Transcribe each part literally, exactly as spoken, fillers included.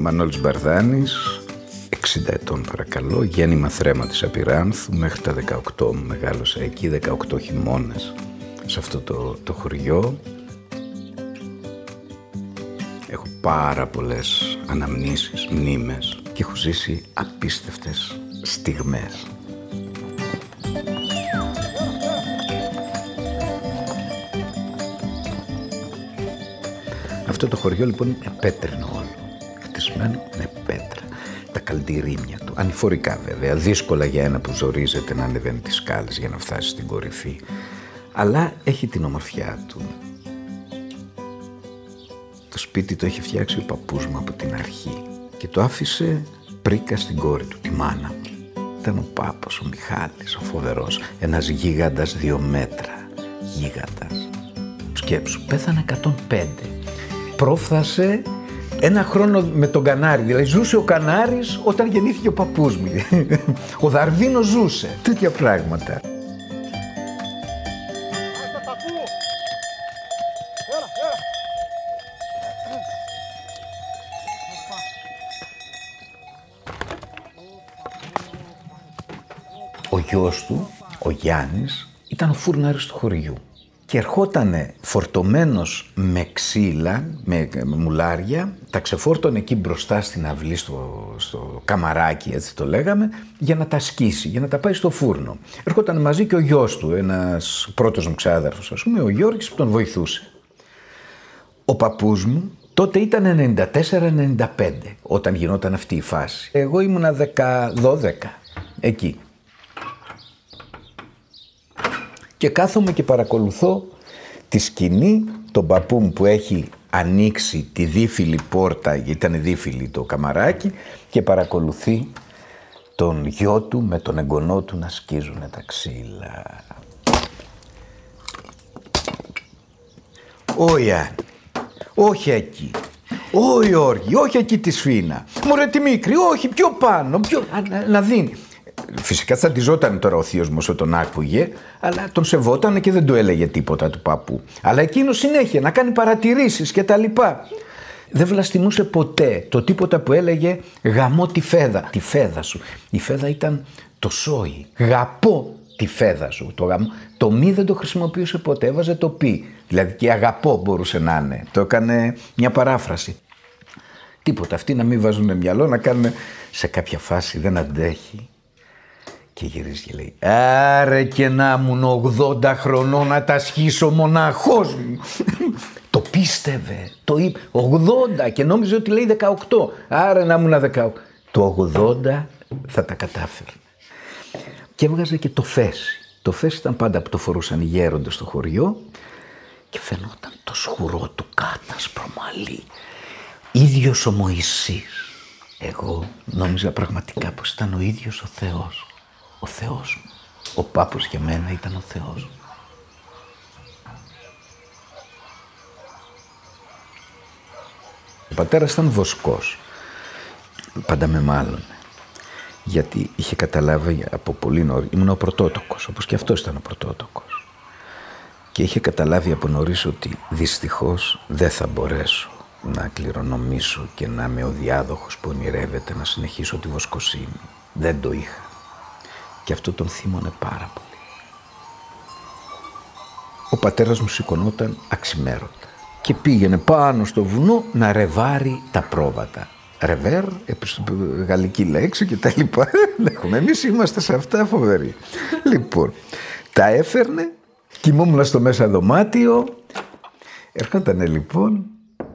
Μανώλης Μπαρδάνης, εξήντα ετών παρακαλώ, γέννημα Θρέμα της Απειράνθου, μέχρι τα δεκαοκτώ μου μεγάλωσα εκεί, δεκαοκτώ χειμώνες σε αυτό το, το χωριό. Έχω πάρα πολλές αναμνήσεις, μνήμες και έχω ζήσει απίστευτες στιγμές. Αυτό το χωριό λοιπόν είναι πέτρινο όλο, χτισμένο με πέτρα. Τα καλντηρίμια του, ανηφορικά βέβαια, δύσκολα για ένα που ζορίζεται να ανεβαίνει τις σκάλες για να φτάσει στην κορυφή. Αλλά έχει την ομορφιά του. Το σπίτι το έχει φτιάξει ο παππούς μου από την αρχή και το άφησε πρίκα στην κόρη του, τη μάνα μου. Ήταν ο Πάπος, ο Μιχάλης, ο φοβερός, ένας γίγαντας δύο μέτρα, γίγαντας. Σκέψου, πέθανε εκατόν πέντε. Πρόφθασε ένα χρόνο με τον Κανάρη, δηλαδή ζούσε ο Κανάρης όταν γεννήθηκε ο παππούς μου. Ο Δαρβίνος ζούσε, τέτοια πράγματα. Ο γιος του, ο Γιάννης, ήταν ο φούρναρης του χωριού και ερχότανε φορτωμένος με ξύλα, με μουλάρια, τα ξεφόρτωνε εκεί μπροστά στην αυλή, στο, στο καμαράκι, έτσι το λέγαμε, για να τα σκίσει, για να τα πάει στο φούρνο. Ερχότανε μαζί και ο γιος του, ένας πρώτος μου ξάδερφος, ας πούμε, ο Γιώργης, που τον βοηθούσε. Ο παππούς μου τότε ήταν ενενήντα τέσσερα ενενήντα πέντε, όταν γινόταν αυτή η φάση. Εγώ ήμουνα δέκα δώδεκα, εκεί. Και κάθομαι και παρακολουθώ τη σκηνή, τον παππού μου που έχει ανοίξει τη δίφυλη πόρτα, γιατί ήταν δίφυλη το καμαράκι, και παρακολουθεί τον γιο του με τον εγγονό του να σκίζουνε τα ξύλα. Ω Ιάννη, όχι εκεί. Ω Γιώργη, όχι εκεί τη σφίνα. Μωρέ τη μικρή, όχι, πιο πάνω, πιο... να, να δίνει. Φυσικά τσαντιζόταν τώρα ο θείος μου όσο τον άκουγε, αλλά τον σεβότανε και δεν του έλεγε τίποτα του παππού. Αλλά εκείνος συνέχεια να κάνει παρατηρήσεις και τα λοιπά. Δεν βλαστημούσε ποτέ το τίποτα που έλεγε «γαμώ τη φέδα». Τη φέδα σου. Η φέδα ήταν το σόι. «Γαπώ τη φέδα σου». Το, γαμώ. Το μη δεν το χρησιμοποιούσε ποτέ, έβαζε το πι. Δηλαδή και «αγαπώ» μπορούσε να είναι. Το έκανε μια παράφραση. Τίποτα. Αυτοί να μην βάζουν μυαλό, να κάνουν σε κάποια φάση δεν αντέχει. Και γυρίζει και λέει «Άρε και να ήμουν ογδόντα χρονών να τα σχίσω μοναχός μου». Το πίστευε, το είπε ογδόντα και νόμιζε ότι λέει δεκαοκτώ. Άρε να ήμουν δεκαοκτώ. Το ογδόντα θα τα κατάφερε. Και έβγαζε και το φέση. Το φέση ήταν πάντα που το φορούσαν οι γέροντες στο χωριό και φαινόταν το σκουρό του κάτασπρο μαλλί. Ίδιος ο Μωυσής. Εγώ νόμιζα πραγματικά πως ήταν ο ίδιος ο Θεός. Ο Θεός μου. Ο πάπος για μένα ήταν ο Θεός μου. Ο πατέρας ήταν βοσκός. Πάντα με μάλωνε. Γιατί είχε καταλάβει από πολύ νωρίς. Ήμουν ο πρωτότοκος, όπως και αυτός ήταν ο πρωτότοκος. Και είχε καταλάβει από νωρίς ότι δυστυχώς δεν θα μπορέσω να κληρονομήσω και να είμαι ο διάδοχος που ονειρεύεται να συνεχίσω τη βοσκοσύνη. Δεν το είχα. Και αυτό τον θύμωνε πάρα πολύ. Ο πατέρας μου σηκωνόταν αξιμέρωτα και πήγαινε πάνω στο βουνό να ρεβάρει τα πρόβατα. Ρεβέρ, γαλλική λέξη και τα λοιπά. Εμείς είμαστε σε αυτά φοβεροί. Λοιπόν, τα έφερνε, κοιμόμουν στο μέσα δωμάτιο. Έρχονταν λοιπόν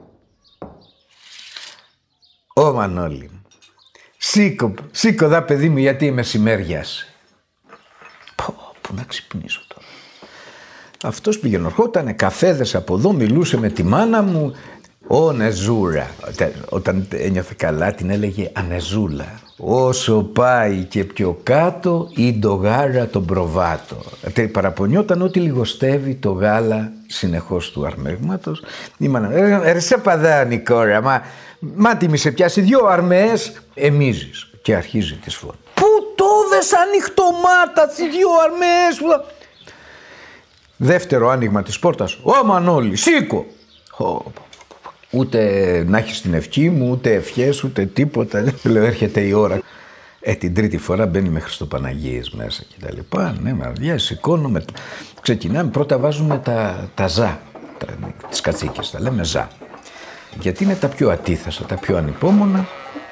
«Ω Μανώλη μου, σήκω, σήκω δα παιδί μου γιατί η μεσημέριασε». Πω, πού να ξυπνήσω τώρα. Αυτός πήγαινε, ερχότανε καφέδες από εδώ, μιλούσε με τη μάνα μου. «Ω Νεζούρα». Όταν ένιωθε καλά την έλεγε Ανεζούλα. «Όσο πάει και πιο κάτω η ντογάρα τον προβάτο». Παραπονιόταν ότι λιγοστεύει το γάλα συνεχώς του αρμέγματος. Η μάνα, «Ρε σε παδάνη κόρα, μα, μάτι μη σε πιάσει δυο αρμές, εμίζεις». Και αρχίζει τις φωνές. «Πού το δες ανοιχτομάτα τις δυο αρμές». Δεύτερο άνοιγμα της πόρτας. «Ω Μανώλη, σήκω». Ούτε να έχεις την ευχή μου, ούτε ευχές, ούτε τίποτα. Λέω, έρχεται η ώρα. Ε, την τρίτη φορά μπαίνει με Χριστοπαναγίες μέσα και τα λοιπά. Ναι, μαρδιά, σηκώνουμε. Ξεκινάμε, πρώτα βάζουμε τα, τα ζά, τα, τις κατσίκες, τα λέμε ζά. Γιατί είναι τα πιο ατίθασα, τα πιο ανυπόμονα.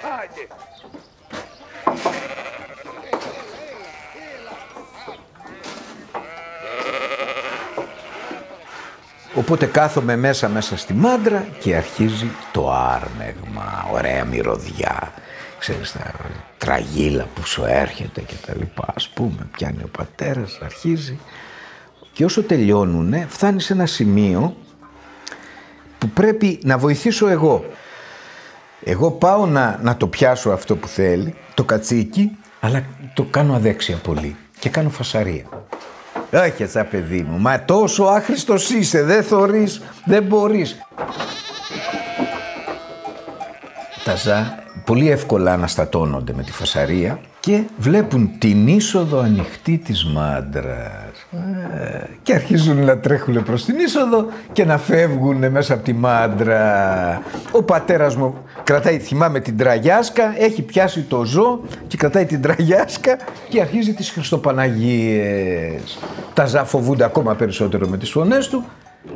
Οπότε κάθομαι μέσα μέσα στη μάντρα και αρχίζει το άρμεγμα, ωραία μυρωδιά, ξέρεις, τα τραγίλα που σου έρχεται και τα λοιπά. Ας πούμε, πιάνει ο πατέρας, αρχίζει και όσο τελειώνουνε φτάνει σε ένα σημείο που πρέπει να βοηθήσω εγώ. Εγώ πάω να, να το πιάσω αυτό που θέλει, το κατσίκι, αλλά το κάνω αδέξια πολύ και κάνω φασαρία. Όχι έτσι, παιδί μου, μα τόσο άχρηστος είσαι, δεν θωρείς, δεν μπορείς. Τα ζά πολύ εύκολα αναστατώνονται με τη φασαρία και βλέπουν την είσοδο ανοιχτή της μάντρας. Ε, και αρχίζουν να τρέχουν προς την είσοδο και να φεύγουν μέσα από τη μάντρα. Ο πατέρας μου κρατάει, θυμάμαι, την τραγιάσκα, έχει πιάσει το ζώο και κρατάει την τραγιάσκα και αρχίζει τις Χριστοπαναγίες. Τα ζά φοβούνται ακόμα περισσότερο με τις φωνές του.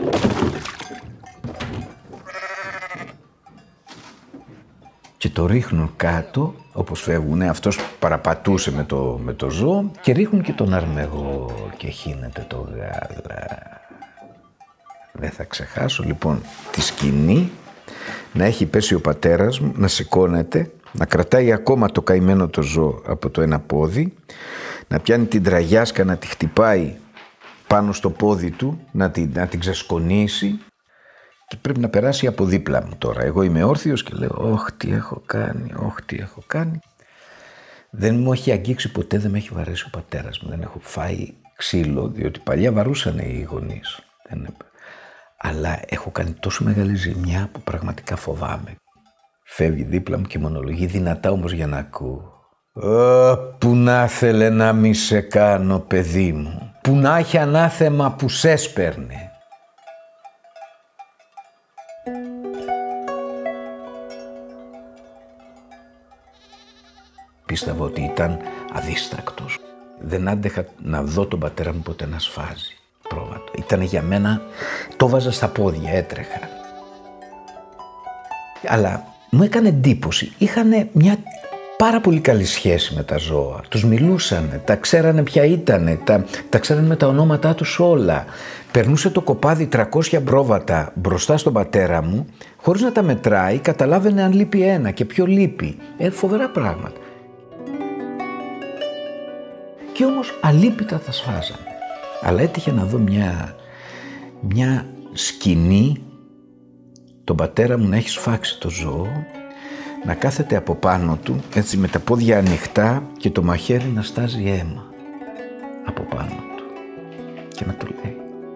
Και το ρίχνουν κάτω, όπως φεύγουνε, αυτός παραπατούσε με το, με το ζώο και ρίχνουν και τον αρμεγό και χύνεται το γάλα. Δεν θα ξεχάσω λοιπόν τη σκηνή, να έχει πέσει ο πατέρας μου, να σηκώνεται, να κρατάει ακόμα το καημένο το ζώο από το ένα πόδι, να πιάνει την τραγιάσκα, να τη χτυπάει πάνω στο πόδι του, να την, να την ξεσκονίσει. Και πρέπει να περάσει από δίπλα μου τώρα. Εγώ είμαι όρθιος και λέω, όχ, τι έχω κάνει, όχ, τι έχω κάνει. Δεν μου έχει αγγίξει ποτέ, δεν με έχει βαρέσει ο πατέρας μου. Δεν έχω φάει ξύλο, διότι παλιά βαρούσαν οι γονείς. Δεν... Αλλά έχω κάνει τόσο μεγάλη ζημιά που πραγματικά φοβάμαι. Φεύγει δίπλα μου και μονολογεί δυνατά όμως για να ακούω. Ω, που να θέλε να μη σε κάνω, παιδί μου. Που να έχει ανάθεμα που σε σπέρνε. Πίστευα ότι ήταν αδίστακτος. Δεν άντεχα να δω τον πατέρα μου ποτέ να σφάζει πρόβατο. Ήτανε για μένα, το βάζα στα πόδια, έτρεχα. Αλλά μου έκανε εντύπωση. Είχανε μια πάρα πολύ καλή σχέση με τα ζώα. Τους μιλούσανε, τα ξέρανε ποια ήτανε, τα, τα ξέρανε με τα ονόματά τους όλα. Περνούσε το κοπάδι τριακόσια πρόβατα μπροστά στον πατέρα μου, χωρίς να τα μετράει, καταλάβαινε αν λείπει ένα και ποιο λείπει. Ε, φοβερά πράγματα. Και όμως αλίπητα τα σφάζανε. Αλλά έτυχε να δω μια, μια σκηνή, τον πατέρα μου να έχει σφάξει το ζώο, να κάθεται από πάνω του, έτσι με τα πόδια ανοιχτά και το μαχαίρι να στάζει αίμα από πάνω του και να του λέει,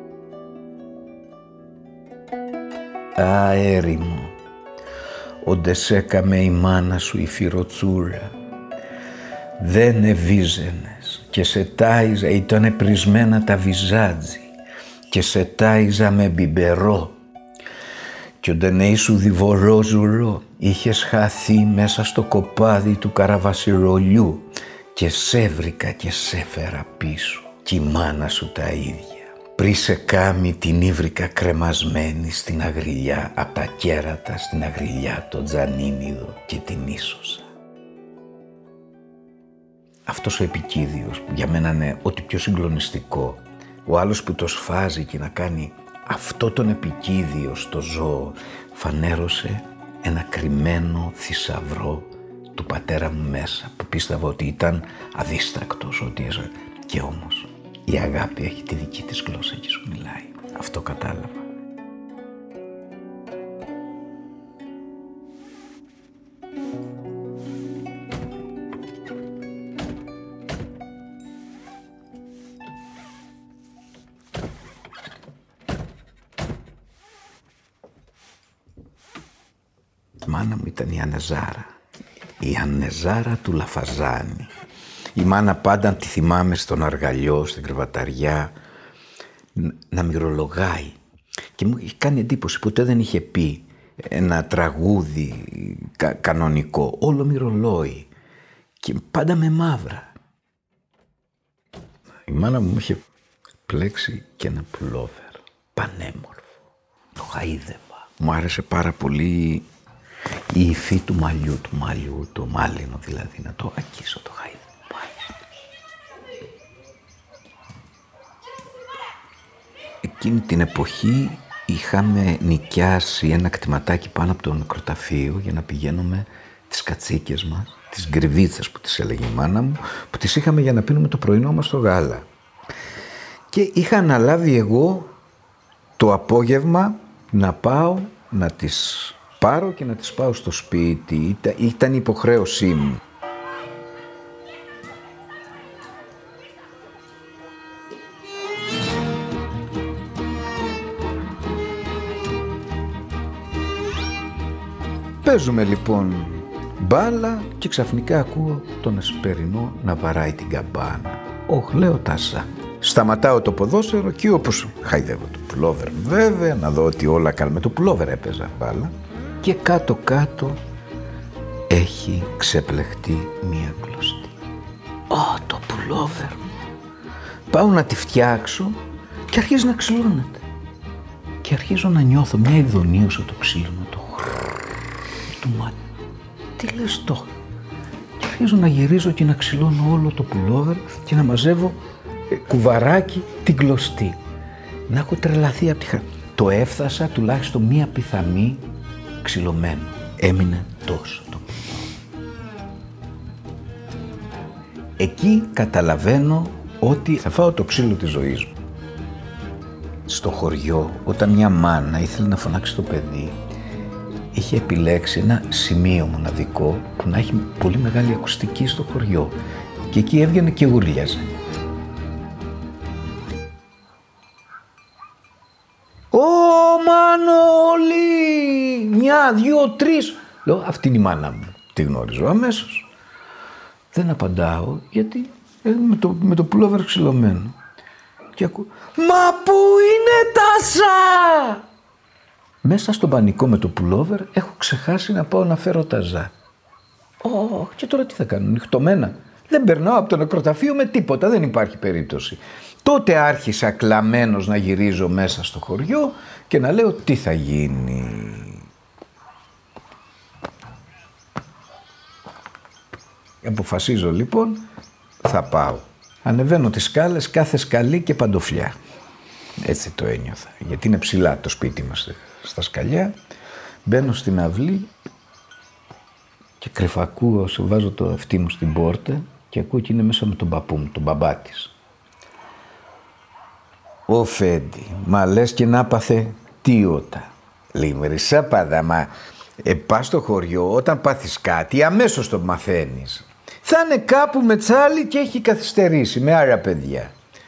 «Α, έρημο, όντε σ' έκαμε η μάνα σου η φυροτσούρα, δεν εβίζενες και σε τάιζα, ήτανε πρισμένα τα βυζάτζι και σε τάιζα με μπιμπερό κι όντε ήσου διβορόζουρο είχες χαθεί μέσα στο κοπάδι του καραβασιρολιού και σε βρήκα και σε φέρα πίσω κι η μάνα σου τα ίδια. Πριν σε κάμει την ύβρικα κρεμασμένη στην αγριλιά απ' τα κέρατα στην αγριλιά το τζανίνιδο και την ίσωσα». Αυτός ο επικίδιος που για μένα είναι ό,τι πιο συγκλονιστικό, ο άλλος που το σφάζει και να κάνει αυτό τον επικίδιο στο ζώο, φανέρωσε ένα κρυμμένο θησαυρό του πατέρα μου μέσα, που πίστευα ότι ήταν αδίστακτος, ότι έζω. Και όμως η αγάπη έχει τη δική της γλώσσα και σου μιλάει. Αυτό κατάλαβα. Η μάνα μου ήταν η Ανεζάρα, η Ανεζάρα του Λαφαζάνη. Η μάνα πάντα τη θυμάμαι στον αργαλιό, στην κρεβαταριά, να μυρολογάει. Και μου είχε κάνει εντύπωση, ποτέ δεν είχε πει ένα τραγούδι κα, κανονικό, όλο μυρολόι και πάντα με μαύρα. Η μάνα μου είχε πλέξει και ένα πουλόβερ πανέμορφο. Το χαΐδευα. Μου άρεσε πάρα πολύ η υφή του μαλλιού, του μαλλιού, το μάλινο δηλαδή, να το ακίσω, το χαΐδευα. Εκείνη την εποχή είχαμε νοικιάσει ένα κτηματάκι πάνω από το νεκροταφείο για να πηγαίνουμε τις κατσίκες μας, τις γκριβίτσες που τις έλεγε η μάνα μου, που τις είχαμε για να πίνουμε το πρωινό μας στο γάλα. Και είχα αναλάβει εγώ το απόγευμα να πάω να τις πάρω και να τις πάω στο σπίτι. Ήταν η υποχρέωσή μου. Παίζουμε λοιπόν μπάλα και ξαφνικά ακούω τον Εσπερινό να βαράει την καμπάνα. Όχ, λέω τάσα. Σταματάω το ποδόσφαιρο και όπως χαϊδεύω το πουλόβερ βέβαια, να δω ότι όλα κάνουμε. Το πουλόβερ έπαιζα μπάλα και κάτω κάτω έχει ξεπλεχτεί μία κλωστή. Ω, το πουλόβερ μου. Πάω να τη φτιάξω και αρχίζει να ξυλώνεται. Και αρχίζω να νιώθω μια ειδονία όσο το ξύλωνα, το του μάτι. Τι λες τώρα? Και αρχίζω να γυρίζω και να ξυλώνω όλο το πουλόβερ και να μαζεύω ε, κουβαράκι την κλωστή. Να έχω τρελαθεί από τη χαρά. Το έφτασα τουλάχιστον μία πιθανή ξυλωμένο. Έμεινε τόσο το Εκεί καταλαβαίνω ότι θα φάω το ξύλο της ζωής μου. Στο χωριό, όταν μια μάνα ήθελε να φωνάξει το παιδί, είχε επιλέξει ένα σημείο μοναδικό που να έχει πολύ μεγάλη ακουστική στο χωριό και εκεί έβγαινε και γουρλιάζε. «Ω Μανώλη! Μια, δυο, τρεις!» Λέω, αυτή είναι η μάνα μου. Τη γνώριζω αμέσως. Δεν απαντάω γιατί ε, με, το, με το πουλόβερ ξυλωμένο. Και ακούω, «Μα πού είναι τα ζά!» Μέσα στον πανικό με το πουλόβερ έχω ξεχάσει να πάω να φέρω τα ζά. Ω, και τώρα τι θα κάνω, νυχτωμένα. Δεν περνάω από το νεκροταφείο με τίποτα, δεν υπάρχει περίπτωση. Τότε άρχισα κλαμμένος να γυρίζω μέσα στο χωριό και να λέω τι θα γίνει. Αποφασίζω λοιπόν, θα πάω. Ανεβαίνω τις σκάλες, κάθε σκαλή και παντοφλιά. Έτσι το ένιωθα, γιατί είναι ψηλά το σπίτι μας στα σκαλιά. Μπαίνω στην αυλή και κρυφακούω, σε βάζω το αυτί μου στην πόρτα και ακούω και είναι μέσα με τον παππού μου, τον μπαμπά της. «Ω Φέντη, μα λες και να πάθε τίωτα». Λέει, «Μερισά πάντα, μα ε, πας στο χωριό, όταν πάθεις κάτι αμέσως το μαθαίνεις. Θα είναι κάπου με τσάλι και έχει καθυστερήσει με άρα παιδιά».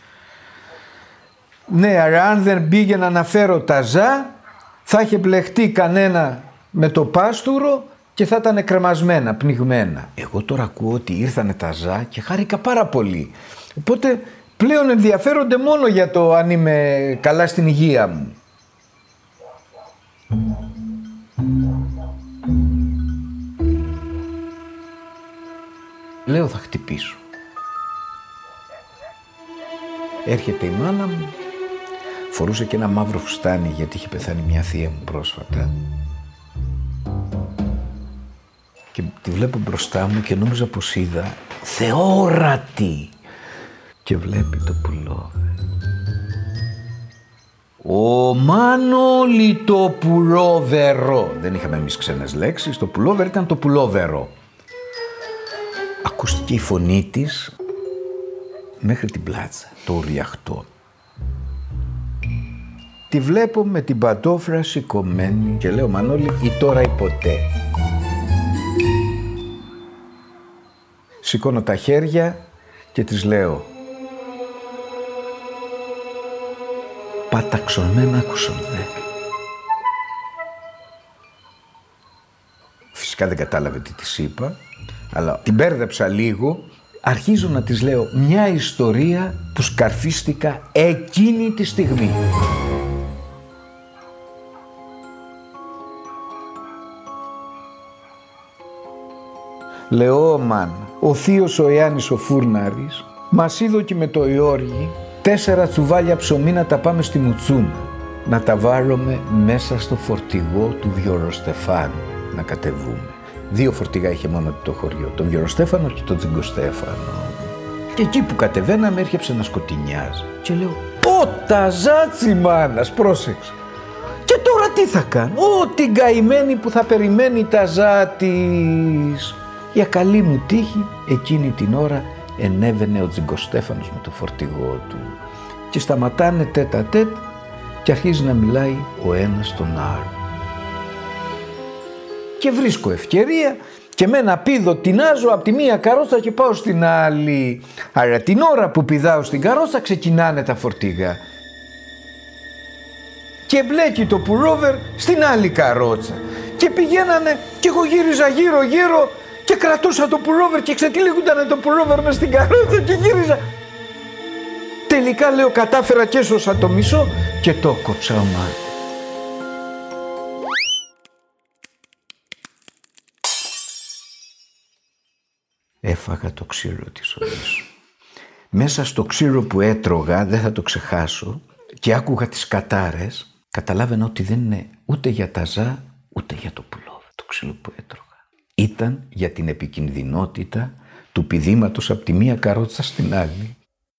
Ναι, άρα αν δεν πήγαινα να φέρω τα ζά, θα είχε μπλεχτεί κανένα με το πάστουρο και θα ήταν κρεμασμένα, πνιγμένα. Εγώ τώρα ακούω ότι ήρθανε τα ζά και χάρηκα πάρα πολύ. Οπότε πλέον ενδιαφέρονται μόνο για το αν είμαι καλά στην υγεία μου. Λέω, θα χτυπήσω. Έρχεται η μάνα μου, φορούσε και ένα μαύρο φουστάνι γιατί είχε πεθάνει μια θεία μου πρόσφατα. Και τη βλέπω μπροστά μου και νόμιζα πως είδα θεόρατη. Και βλέπει το πουλόβερ. «Ω Μανώλη, το πουλόβερο». Δεν είχαμε εμείς ξένες λέξεις, το πουλόβερ ήταν το πουλόβερο. Ακούστηκε η φωνή της μέχρι την πλάτσα, το ουριαχτό. Τη βλέπω με την παντόφρα σηκωμένη και λέω, «Μανώλη, ή τώρα ή ποτέ». Σηκώνω τα χέρια και της λέω, «Παταξονμένα άκουσον δε». Φυσικά δεν κατάλαβε τι της είπα, αλλά την μπέρδεψα λίγο. Αρχίζω να της λέω μια ιστορία που σκαρφίστηκα εκείνη τη στιγμή. Λεόμαν, ο θείος ο Ιάννης ο Φούρναρης μας είδωκε με το Ιώργη τέσσερα τσουβάλια ψωμί να τα πάμε στη Μουτσούνα, να τα βάλουμε μέσα στο φορτηγό του Βιοροστεφάνου να κατεβούμε. Δύο φορτηγά είχε μόνο το χωριό, τον Βιοροστέφανο και τον Τζιγκοστέφανο. Και εκεί που κατεβαίναμε έρχεψε να σκοτεινιάζει. Και λέω, «Ω, ταζάτσι μάνας, πρόσεξε. Και τώρα τι θα κάνω, ω, την καημένη που θα περιμένει ταζάτης». Για καλή μου τύχη, εκείνη την ώρα ενέβαινε ο Τζιγκοστέφανος με το φορτηγό του. Και σταματάνε τέτα τέτ και αρχίζει να μιλάει ο ένας τον άλλο. Και βρίσκω ευκαιρία και με ένα πήδο τεινάζω από τη μία καρότσα και πάω στην άλλη. Άρα την ώρα που πηδάω στην καρότσα ξεκινάνε τα φορτηγά. Και μπλέκει το πουλόβερ στην άλλη καρότσα. Και πηγαίνανε και εγώ γύριζα γύρω γύρω και κρατούσα το πουλόβερ και ξετυλίγουτανε το πουλόβερ μες στην καρότσα και γύριζα. Τελικά λέω κατάφερα και έσωσα το μισό και το κόψα ο μάτι. Έφαγα το ξύλο της ζωής. Μέσα στο ξύλο που έτρωγα, δεν θα το ξεχάσω, και άκουγα τις κατάρες, καταλάβαινα ότι δεν είναι ούτε για ταζά, ούτε για το πουλόβερ, το ξύλο που έτρωγα. Ήταν για την επικινδυνότητα του πηδήματος από τη μία καρότσα στην άλλη.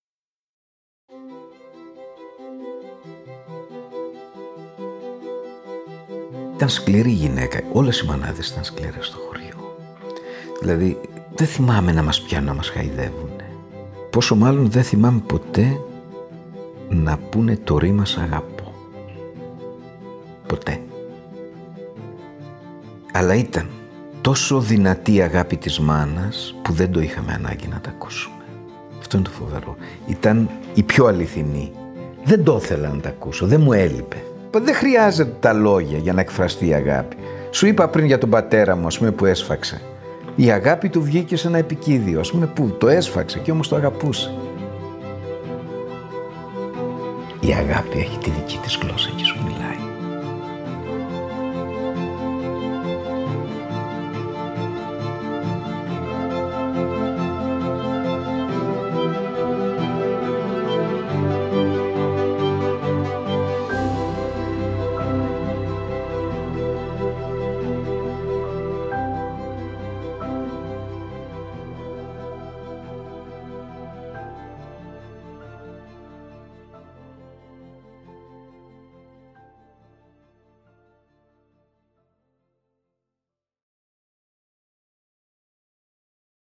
Ήταν σκληρή γυναίκα, όλες οι μανάδες ήταν σκληρές στο χωριό. Δηλαδή, δεν θυμάμαι να μας πιάνουν να μας χαϊδεύουνε. Πόσο μάλλον δεν θυμάμαι ποτέ να πούνε το ρήμα «σ' αγαπώ». Ποτέ. Αλλά ήταν τόσο δυνατή η αγάπη της μάνας που δεν το είχαμε ανάγκη να τα ακούσουμε. Αυτό είναι το φοβερό. Ήταν η πιο αληθινή. Δεν το ήθελα να τα ακούσω, δεν μου έλειπε. Δεν χρειάζεται τα λόγια για να εκφραστεί η αγάπη. Σου είπα πριν για τον πατέρα μου, ας πούμε, που έσφαξε. Η αγάπη του βγήκε σε ένα επικίδιο, ας πούμε, που το έσφαξε και όμως το αγαπούσε. Η αγάπη έχει τη δική της γλώσσα και σου μιλάει.